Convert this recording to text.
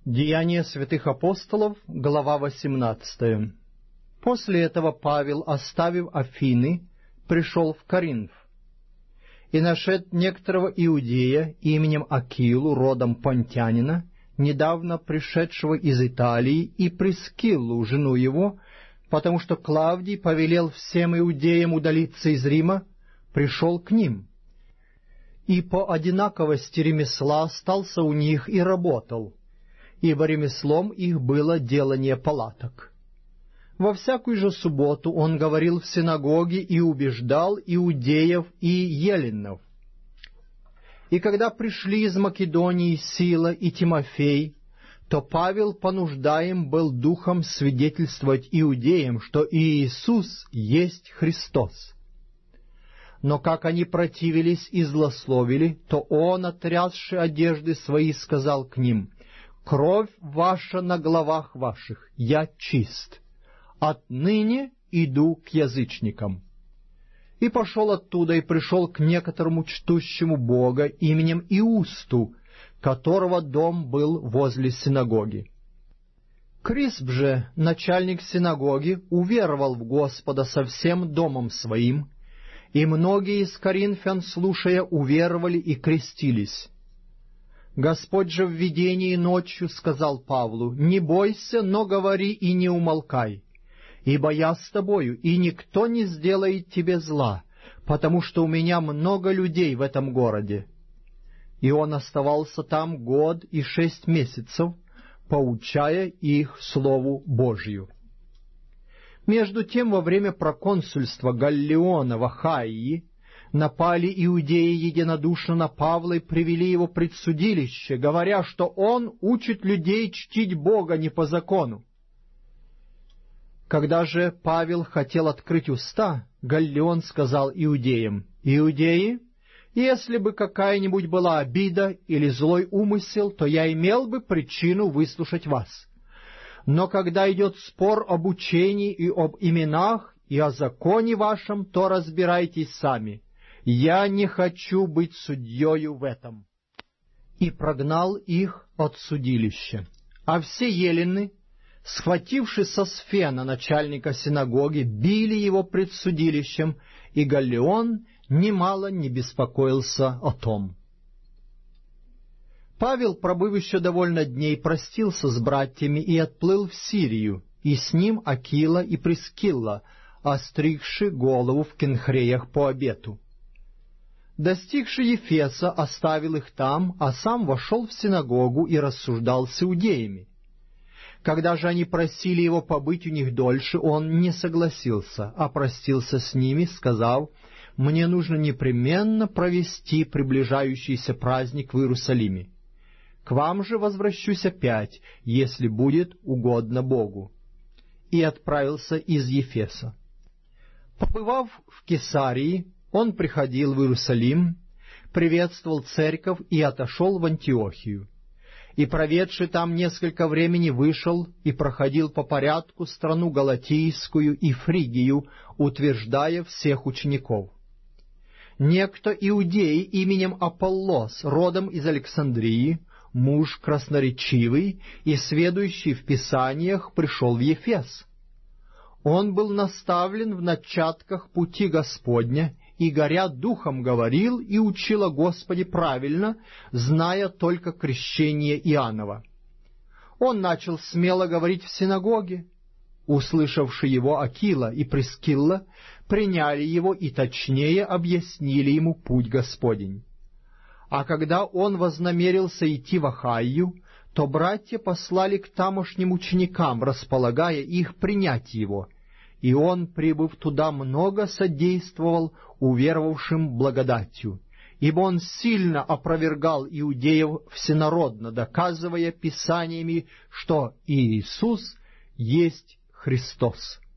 Деяния святых апостолов, глава 18. После этого Павел, оставив Афины, пришел в Коринф. И нашед некоторого иудея именем Акилу, родом понтянина, недавно пришедшего из Италии, и Прискиллу, жену его, потому что Клавдий повелел всем иудеям удалиться из Рима, пришел к ним. И по одинаковости ремесла остался у них и работал, ибо ремеслом их было делание палаток. Во всякую же субботу он говорил в синагоге и убеждал иудеев и еленнов. И когда пришли из Македонии Сила и Тимофей, то Павел понуждаем был духом свидетельствовать иудеям, что Иисус есть Христос. Но как они противились и злословили, то он, отрясши одежды свои, сказал к ним: «Кровь ваша на головах ваших, я чист. Отныне иду к язычникам». И пошел оттуда и пришел к некоторому чтущему Бога именем Иусту, которого дом был возле синагоги. Крисп же, начальник синагоги, уверовал в Господа со всем домом своим, и многие из коринфян, слушая, уверовали и крестились. Господь же в видении ночью сказал Павлу: «Не бойся, но говори и не умолкай, ибо я с тобою, и никто не сделает тебе зла, потому что у меня много людей в этом городе». И он оставался там 1 год и 6 месяцев, поучая их Слову Божию. Между тем, во время проконсульства Галлиона в Ахайи напали иудеи единодушно на Павла и привели его пред судилище, говоря, что он учит людей чтить Бога не по закону. Когда же Павел хотел открыть уста, Галлион сказал иудеям: «Иудеи, если бы какая-нибудь была обида или злой умысел, то я имел бы причину выслушать вас. Но когда идет спор об учении и об именах и о законе вашем, то разбирайтесь сами. Я не хочу быть судьею в этом». И прогнал их от судилища. А все елены, схвативши Сосфена, начальника синагоги, били его пред судилищем, и Галлион немало не беспокоился о том. Павел, пробыв еще довольно дней, простился с братьями и отплыл в Сирию, и с ним Акила и Прискилла, остригши голову в Кенхреях по обету. Достигши Ефеса, оставил их там, а сам вошел в синагогу и рассуждал с иудеями. Когда же они просили его побыть у них дольше, он не согласился, а простился с ними, сказав: «Мне нужно непременно провести приближающийся праздник в Иерусалиме. К вам же возвращусь опять, если будет угодно Богу». И отправился из Ефеса. Побывав в Кесарии, он приходил в Иерусалим, приветствовал церковь и отошел в Антиохию. И, проведши там несколько времени, вышел и проходил по порядку страну Галатийскую и Фригию, утверждая всех учеников. Некто иудей именем Аполлос, родом из Александрии, муж красноречивый и сведущий в Писаниях, пришел в Ефес. Он был наставлен в начатках пути Господня, и, горя духом, говорил и учил о Господе правильно, зная только крещение Иоаннова. Он начал смело говорить в синагоге. Услышавши его Акила и Прискилла, приняли его и точнее объяснили ему путь Господень. А когда он вознамерился идти в Ахайю, то братья послали к тамошним ученикам, располагая их принять его, и он, прибыв туда, много содействовал уверовавшим благодатью, ибо он сильно опровергал иудеев всенародно, доказывая Писаниями, что Иисус есть Христос.